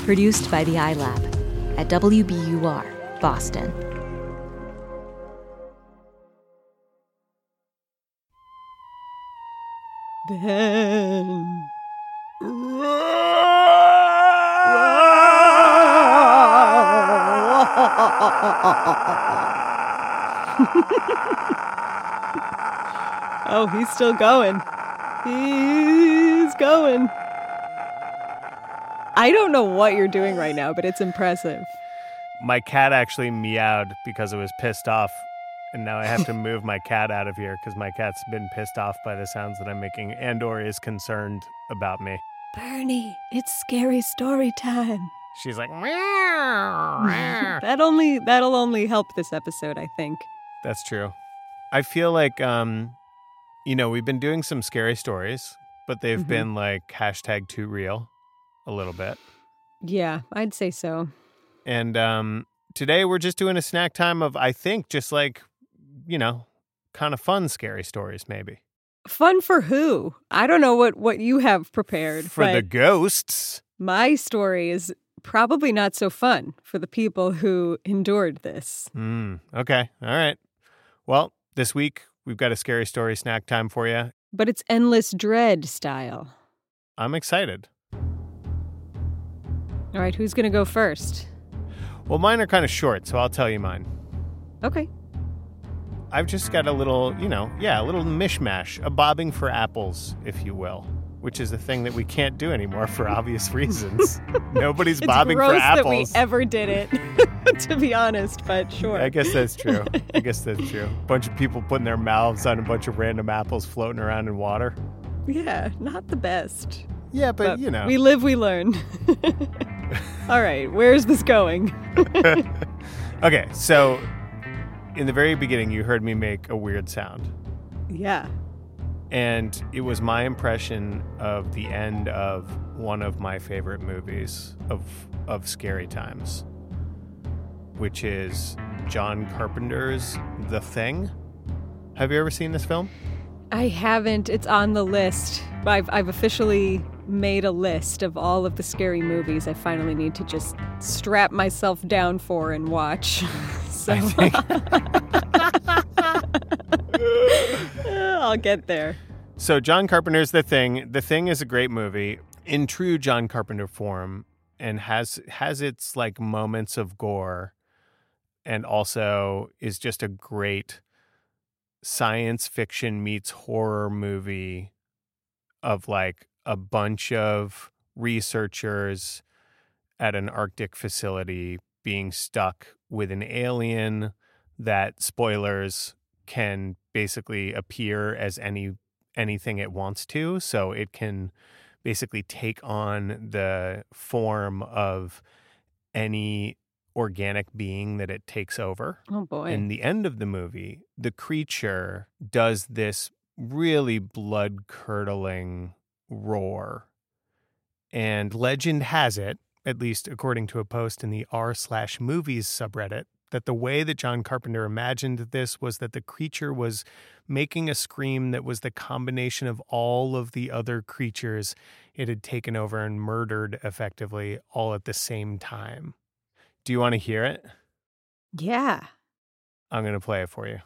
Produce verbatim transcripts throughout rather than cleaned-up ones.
Produced by the iLab at W B U R, Boston. Ben. Oh, he's still going. He's going. I don't know what you're doing right now, but it's impressive. My cat actually meowed because it was pissed off, and now I have to move my cat out of here because my cat's been pissed off by the sounds that I'm making and or is concerned about me. Bernie, it's scary story time. She's like, meow. that only that'll only help this episode, I think. That's true. I feel like, um, you know, we've been doing some scary stories, but they've mm-hmm. been like hashtag too real a little bit. Yeah, I'd say so. And um, today we're just doing a snack time of, I think, just like, you know, kind of fun scary stories, maybe. Fun for who? I don't know what, what you have prepared. For the ghosts. My story is probably not so fun for the people who endured this. Mm, okay. All right. Well, this week we've got a scary story snack time for you. But it's endless dread style. I'm excited. All right, who's going to go first? Well, mine are kind of short, so I'll tell you mine. Okay. I've just got a little, you know, yeah, a little mishmash, a bobbing for apples, if you will, which is a thing that we can't do anymore for obvious reasons. Nobody's bobbing for apples. It's gross that we ever did it, to be honest, but sure. I guess that's true. I guess that's true. A bunch of people putting their mouths on a bunch of random apples floating around in water. Yeah, not the best. Yeah, but, but you know. We live, we learn. All right, where's this going? Okay, so in the very beginning, you heard me make a weird sound. Yeah. And it was my impression of the end of one of my favorite movies of of scary times, which is John Carpenter's The Thing. Have you ever seen this film? I haven't. It's on the list. I've I've officially made a list of all of the scary movies I finally need to just strap myself down for and watch. So I think... I'll get there. So John Carpenter's The Thing. The Thing is a great movie in true John Carpenter form and has has its like moments of gore and also is just a great science fiction meets horror movie of like a bunch of researchers at an Arctic facility being stuck with an alien that, spoilers, can basically appear as any anything it wants to. So it can basically take on the form of any organic being that it takes over. Oh, boy. In the end of the movie, the creature does this really blood-curdling roar. And legend has it, at least according to a post in the r slash movies subreddit, that the way that John Carpenter imagined this was that the creature was making a scream that was the combination of all of the other creatures it had taken over and murdered effectively all at the same time. Do you want to hear it? Yeah. I'm going to play it for you.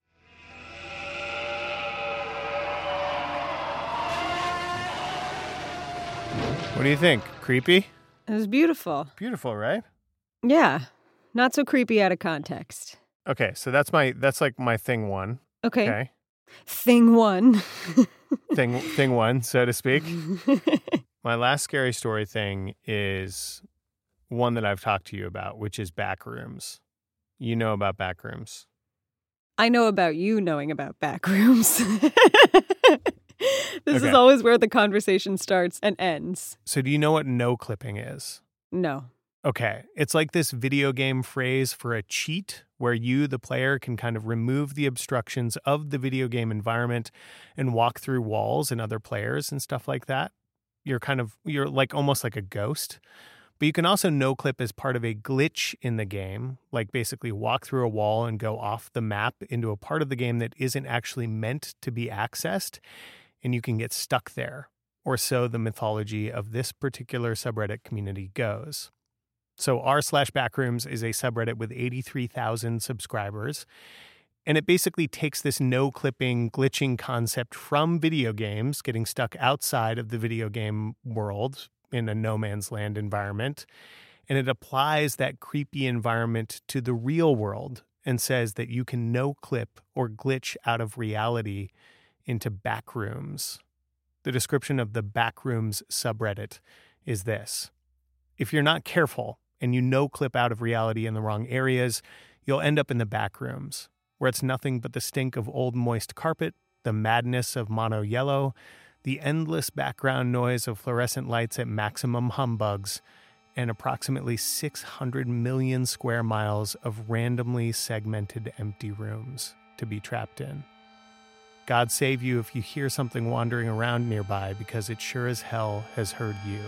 What do you think? Creepy? It was beautiful. Beautiful, right? Yeah. Not so creepy out of context. Okay, so that's my that's like my thing one. Okay. Okay. Thing one. thing thing one, so to speak. My last scary story thing is one that I've talked to you about, which is Backrooms. You know about Backrooms. I know about you knowing about Backrooms. This okay. is always where the conversation starts and ends. So do you know what no clipping is? No. Okay. It's like this video game phrase for a cheat where you, the player, can kind of remove the obstructions of the video game environment and walk through walls and other players and stuff like that. You're kind of, you're like almost like a ghost. But you can also no clip as part of a glitch in the game, like basically walk through a wall and go off the map into a part of the game that isn't actually meant to be accessed, and you can get stuck there. or so the mythology of this particular subreddit community goes. So r slash backrooms is a subreddit with eighty-three thousand subscribers, and it basically takes this no-clipping, glitching concept from video games, getting stuck outside of the video game world in a no man's land environment, and it applies that creepy environment to the real world and says that you can no-clip or glitch out of reality into backrooms. The description of the Backrooms subreddit is this: if you're not careful and you no-clip out of reality in the wrong areas, you'll end up in the backrooms, where it's nothing but the stink of old moist carpet, the madness of mono yellow, the endless background noise of fluorescent lights at maximum humbugs, and approximately six hundred million square miles of randomly segmented empty rooms to be trapped in. God save you if you hear something wandering around nearby, because it sure as hell has heard you.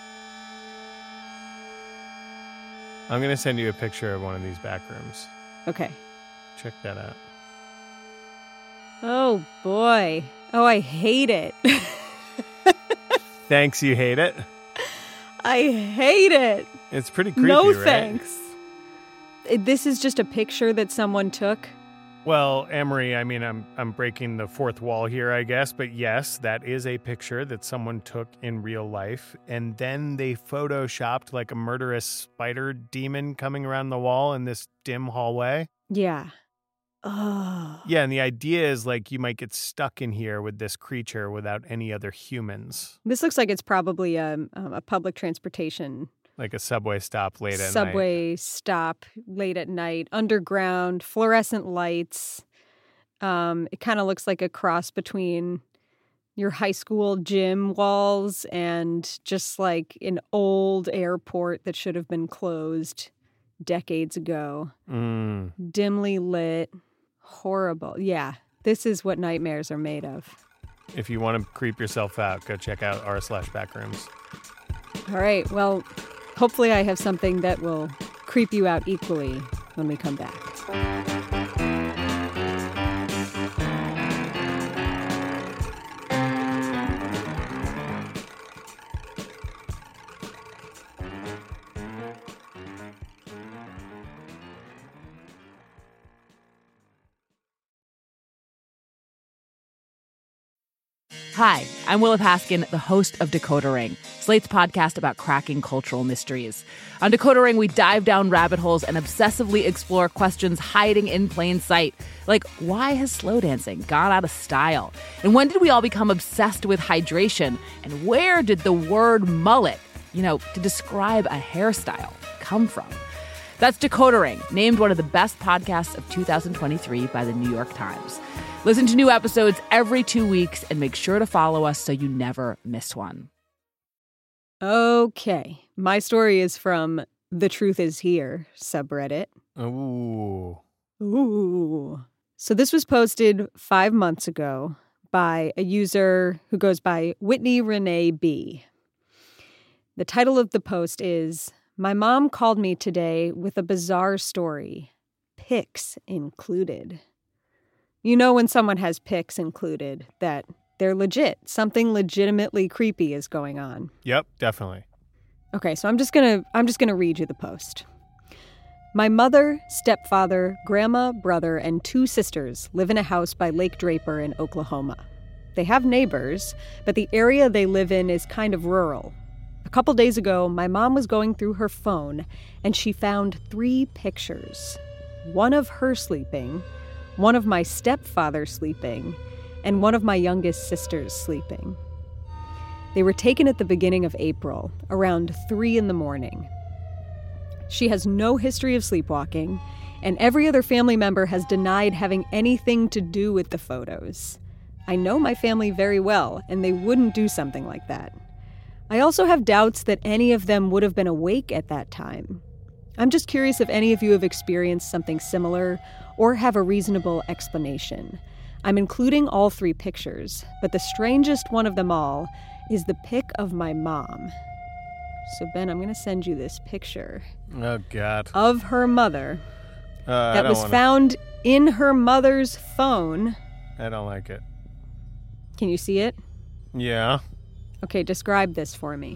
I'm going to send you a picture of one of these backrooms. Okay. Check that out. Oh, boy. Oh, I hate it. Thanks, you hate it? I hate it. It's pretty creepy, no, right? No thanks. This is just a picture that someone took? Well, Amory, I mean, I'm I'm breaking the fourth wall here, I guess, but yes, that is a picture that someone took in real life, and then they photoshopped like a murderous spider demon coming around the wall in this dim hallway. Yeah. Oh. Yeah, and the idea is like you might get stuck in here with this creature without any other humans. This looks like it's probably a, a public transportation. Like a subway stop late at subway night. Subway stop late at night, underground, fluorescent lights. Um, it kind of looks like a cross between your high school gym walls and just like an old airport that should have been closed decades ago. Mm. Dimly lit. Horrible. Yeah, this is what nightmares are made of. If you want to creep yourself out, go check out r slash backrooms. All right, well, hopefully I have something that will creep you out equally when we come back. Hi, I'm Willa Paskin, the host of Decoder Ring, Slate's podcast about cracking cultural mysteries. On Decoder Ring, we dive down rabbit holes and obsessively explore questions hiding in plain sight. Like, why has slow dancing gone out of style? And when did we all become obsessed with hydration? And where did the word mullet, you know, to describe a hairstyle, come from? That's Decoder Ring, named one of the best podcasts of two thousand twenty-three by the New York Times. Listen to new episodes every two weeks and make sure to follow us so you never miss one. Okay. My story is from The Truth Is Here subreddit. Ooh. Ooh. So this was posted five months ago by a user who goes by Whitney Renee B. The title of the post is, "My mom called me today with a bizarre story. Pics included." You know when someone has pics included that they're legit. Something legitimately creepy is going on. Yep, definitely. Okay, so I'm just gonna I'm just gonna read you the post. My mother, stepfather, grandma, brother, and two sisters live in a house by Lake Draper in Oklahoma. They have neighbors, but the area they live in is kind of rural. A couple days ago, my mom was going through her phone and she found three pictures. One of her sleeping, one of my stepfather sleeping, and one of my youngest sisters sleeping. They were taken at the beginning of April, around three in the morning. She has no history of sleepwalking, and every other family member has denied having anything to do with the photos. I know my family very well, and they wouldn't do something like that. I also have doubts that any of them would have been awake at that time. I'm just curious if any of you have experienced something similar or have a reasonable explanation. I'm including all three pictures, but the strangest one of them all is the pic of my mom. So, Ben, I'm going to send you this picture. Oh, God. Of her mother Uh, that was wanna... found in her mother's phone. I don't like it. Can you see it? Yeah. Okay, describe this for me.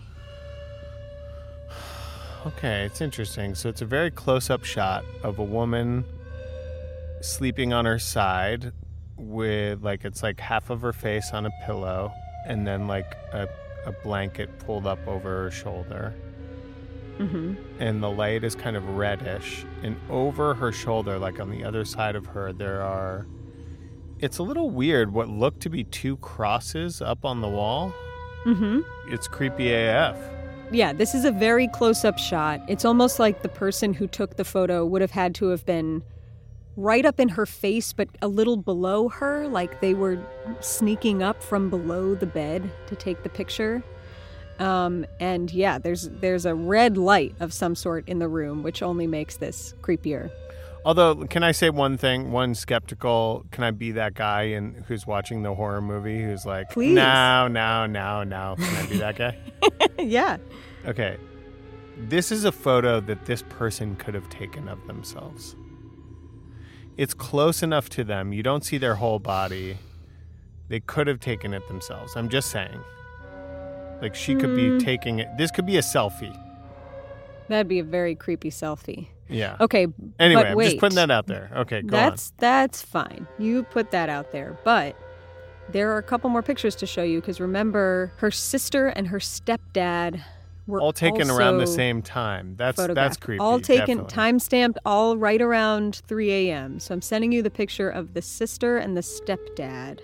Okay, it's interesting. So it's a very close-up shot of a woman sleeping on her side with, like, it's like half of her face on a pillow and then, like, a, a blanket pulled up over her shoulder. Mm-hmm. And the light is kind of reddish. And over her shoulder, like on the other side of her, there are... It's a little weird, what look to be two crosses up on the wall. Mm-hmm. It's creepy A F. Yeah, this is a very close-up shot. It's almost like the person who took the photo would have had to have been right up in her face, but a little below her, like they were sneaking up from below the bed to take the picture. Um, and yeah, there's there's a red light of some sort in the room, which only makes this creepier. Although, can I say one thing? One skeptical, can I be that guy in, who's watching the horror movie who's like, Please. no, no, no, no. Can I be that guy? Yeah. Okay. This is a photo that this person could have taken of themselves. It's close enough to them. You don't see their whole body. They could have taken it themselves. I'm just saying. Like, she could Mm. be taking it. This could be a selfie. That'd be a very creepy selfie. Yeah. Okay, Anyway, but I'm wait. just putting that out there. Okay, go That's that's fine. You put that out there, but there are a couple more pictures to show you because remember, her sister and her stepdad were on. All taken around the also same time. That's that's photographed. creepy. All taken, definitely. time-stamped, all right around three a.m. So I'm sending you the picture of the sister and the stepdad.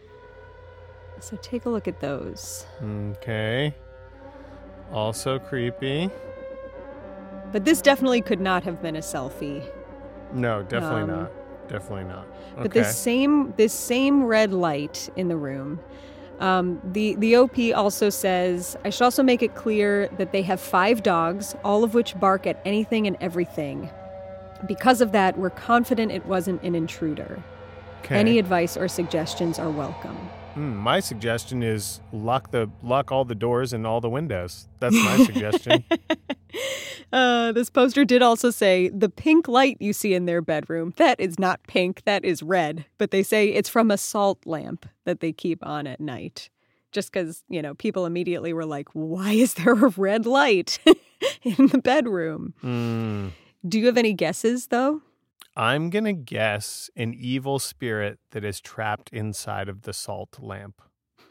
So take a look at those. Okay. Also creepy. But this definitely could not have been a selfie. No, definitely Um, not. Definitely not. Okay. But this same this same red light in the room. Um, the the O P also says, I should also make it clear that they have five dogs, all of which bark at anything and everything. Because of that, we're confident it wasn't an intruder. Okay. Any advice or suggestions are welcome. Hmm, my suggestion is lock the lock all the doors and all the windows. That's my suggestion. Uh, this poster did also say, the pink light you see in their bedroom, that is not pink, that is red. But they say it's from a salt lamp that they keep on at night. Just because, you know, people immediately were like, why is there a red light in the bedroom? Hmm. Do you have any guesses, though? I'm gonna guess an evil spirit that is trapped inside of the salt lamp.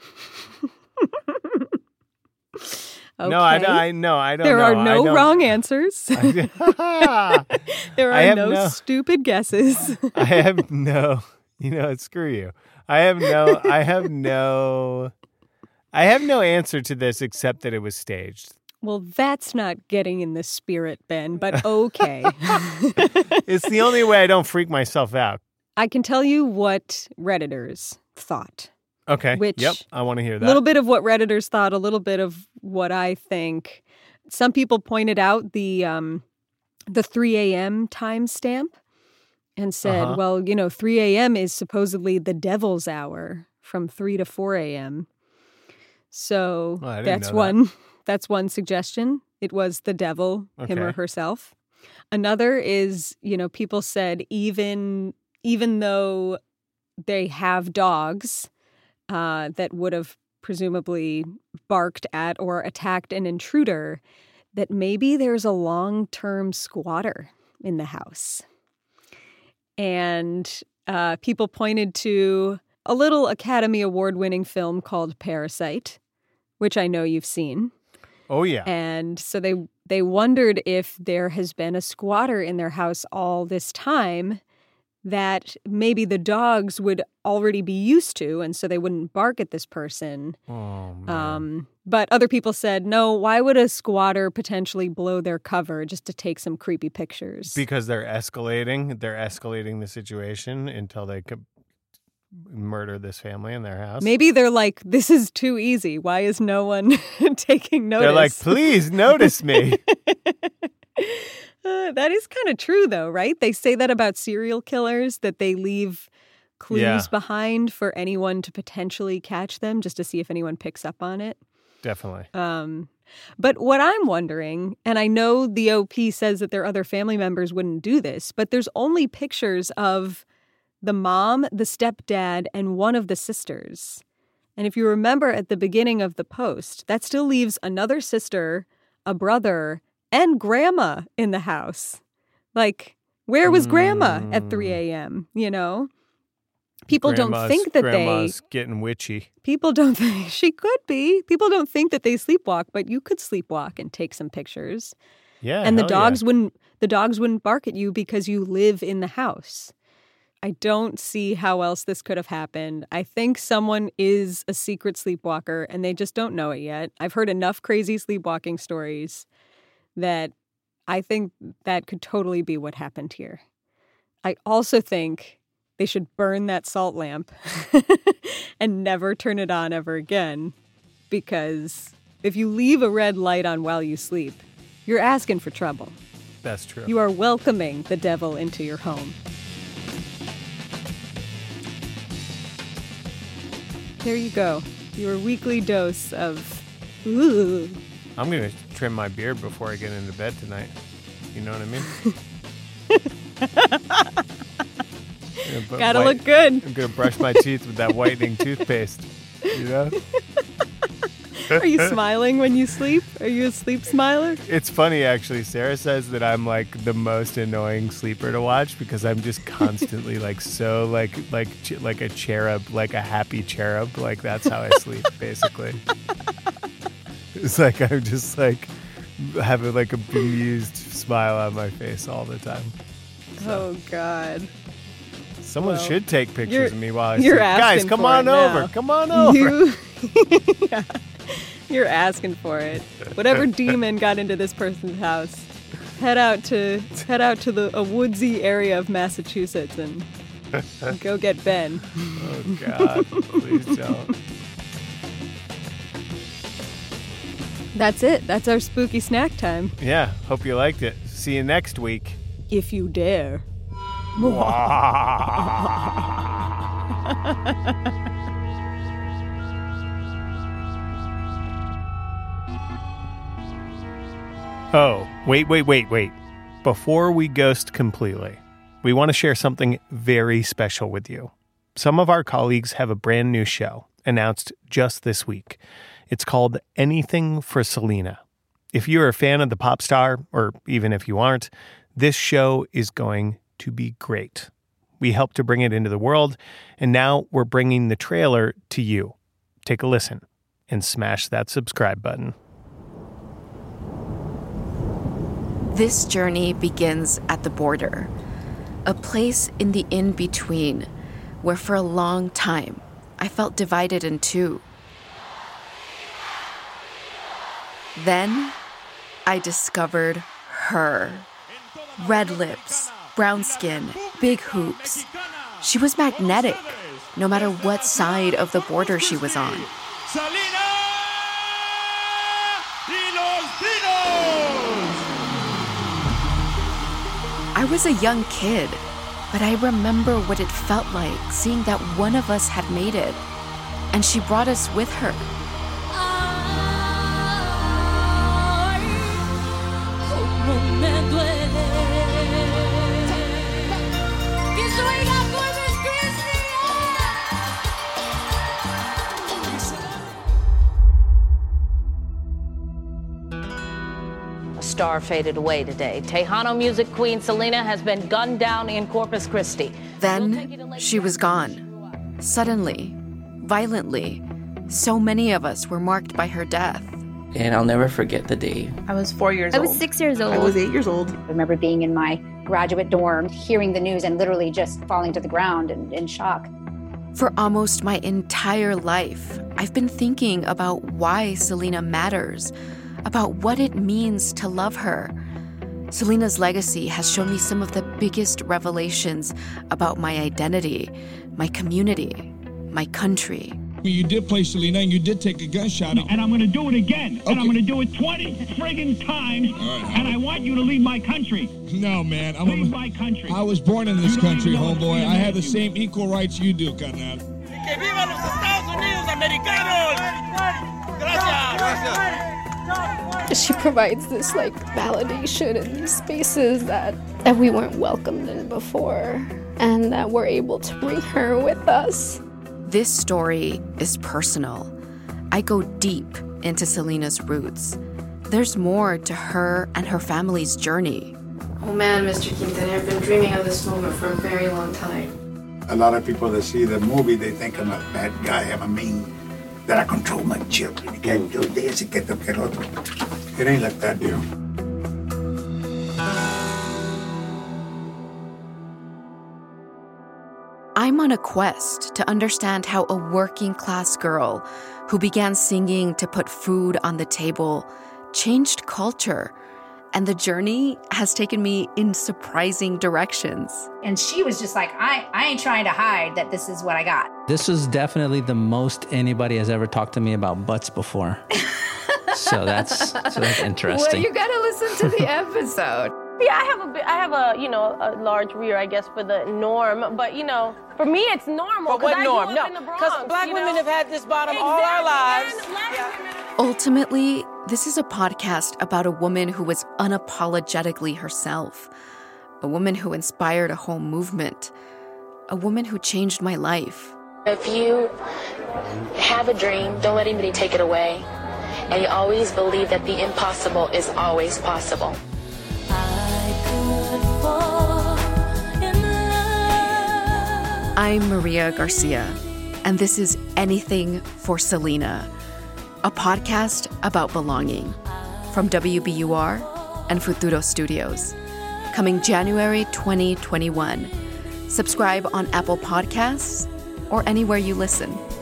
Okay. No, I, I no, I don't There know. are I no don't- wrong answers. I, There I are have no, no- stupid guesses. I have no, you know, screw you. I have no, I have no, I have no answer to this except that it was staged. Well, that's not getting in the spirit, Ben, but okay. It's the only way I don't freak myself out. I can tell you what Redditors thought. Okay. Which- Yep. I want to hear A that. little bit of what Redditors thought, a little bit of what I think. Some people pointed out the um, the three a.m. timestamp and said, Uh-huh. well, you know, three a.m. is supposedly the devil's hour from three to four a.m. So Oh, I didn't that's know that. one. That's one suggestion. It was the devil, him or Okay. herself. Another is, you know, people said even even though they have dogs uh, that would have presumably barked at or attacked an intruder, that maybe there's a long-term squatter in the house. And uh, people pointed to a little Academy Award-winning film called Parasite, which I know you've seen. Oh yeah. And so they they wondered if there has been a squatter in their house all this time that maybe the dogs would already be used to, and so they wouldn't bark at this person. Oh man. Um, but other people said, no, why would a squatter potentially blow their cover just to take some creepy pictures? Because they're escalating. They're escalating the situation until they could murder this family in their house. Maybe they're like, this is too easy. Why is no one taking notice? They're like, please notice me. Uh, that is kind of true, though, right? They say that about serial killers, that they leave clues Yeah. behind for anyone to potentially catch them, just to see if anyone picks up on it. Definitely. Um, but what I'm wondering, and I know the O P says that their other family members wouldn't do this, but there's only pictures of the mom, the stepdad, and one of the sisters. And if you remember at the beginning of the post, that still leaves another sister, a brother, and grandma in the house. Like, where was grandma at three a.m., you know? People Grandma's, don't think that grandma's they... getting witchy. People don't think... She could be. People don't think that they sleepwalk, but you could sleepwalk and take some pictures. Yeah, And the hell dogs yeah. wouldn't the dogs wouldn't bark at you because you live in the house. I don't see how else this could have happened. I think someone is a secret sleepwalker and they just don't know it yet. I've heard enough crazy sleepwalking stories that I think that could totally be what happened here. I also think they should burn that salt lamp and never turn it on ever again, because if you leave a red light on while you sleep, you're asking for trouble. That's true. You are welcoming the devil into your home. There you go. Your weekly dose of ooh. I'm going to trim my beard before I get into bed tonight. You know what I mean? Gotta white, look good. I'm going to brush my teeth with that whitening toothpaste. You know? Are you smiling when you sleep? Are you a sleep smiler? It's funny, actually. Sarah says that I'm like the most annoying sleeper to watch because I'm just constantly like so like like like a cherub, like a happy cherub. Like that's how I sleep, basically. It's like I'm just like having like a bemused smile on my face all the time. So. Oh God. Someone well, should take pictures of me while I you're sleep. Guys, come on over. Now. Come on over. You, yeah, you're asking for it. Whatever demon got into this person's house, head out to head out to the a woodsy area of Massachusetts and, and go get Ben. Oh God, please don't. That's it. That's our spooky snack time. Yeah, hope you liked it. See you next week. If you dare. Oh, wait, wait, wait, wait. Before we ghost completely, we want to share something very special with you. Some of our colleagues have a brand new show announced just this week. It's called Anything for Selena. If you're a fan of the pop star, or even if you aren't, this show is going to be great. We helped to bring it into the world, and now we're bringing the trailer to you. Take a listen and smash that subscribe button. This journey begins at the border, a place in the in-between where for a long time I felt divided in two. Then I discovered her. Red lips, brown skin, big hoops. She was magnetic, no matter what side of the border she was on. Selena y los Dinos! I was a young kid, but I remember what it felt like seeing that one of us had made it, and she brought us with her. Star faded away today. Tejano music queen Selena has been gunned down in Corpus Christi. Then she was gone. Suddenly, violently. So many of us were marked by her death. And I'll never forget the day. I was four years I old. was six years old. I was eight years old. I remember being in my graduate dorm, hearing the news and literally just falling to the ground in, in shock. For almost my entire life, I've been thinking about why Selena matters, about what it means to love her. Selena's legacy has shown me some of the biggest revelations about my identity, my community, my country. You did play Selena and you did take a gunshot. And I'm going to do it again. Okay. And I'm going to do it twenty friggin' times. Right, and I want you to leave my country. No, man. I'm leave a, my country. I was born in this You don't country, even know homeboy. I have the you. same equal rights you do, carnal. ¡Que viva los Estados Unidos americanos! Gracias. Gracias. She provides this like validation in these spaces that, that we weren't welcomed in before, and that we're able to bring her with us. This story is personal. I go deep into Selena's roots. There's more to her and her family's journey. Oh man, Mister Quintana, I've been dreaming of this moment for a very long time. A lot of people that see the movie, they think I'm a bad guy, I'm a mean, that I control my children. You can't do this, you can't do that. It ain't like that, dear. I'm on a quest to understand how a working-class girl who began singing to put food on the table changed culture. And the journey has taken me in surprising directions. And she was just like, I, I ain't trying to hide that this is what I got. This was definitely the most anybody has ever talked to me about butts before. so that's so that's interesting. Well, you gotta listen to the episode. Yeah, I have a bit, I have a, you know, a large rear, I guess, for the norm. But, you know, for me, it's normal. But what I norm? grew up No, because black you women know? have had this bottom exactly. all our lives. Yeah. Ultimately, this is a podcast about a woman who was unapologetically herself, a woman who inspired a whole movement, a woman who changed my life. If you have a dream, don't let anybody take it away. And you always believe that the impossible is always possible. I'm Maria Garcia, and this is Anything for Selena, a podcast about belonging from W B U R and Futuro Studios, coming January twenty twenty-one. Subscribe on Apple Podcasts or anywhere you listen.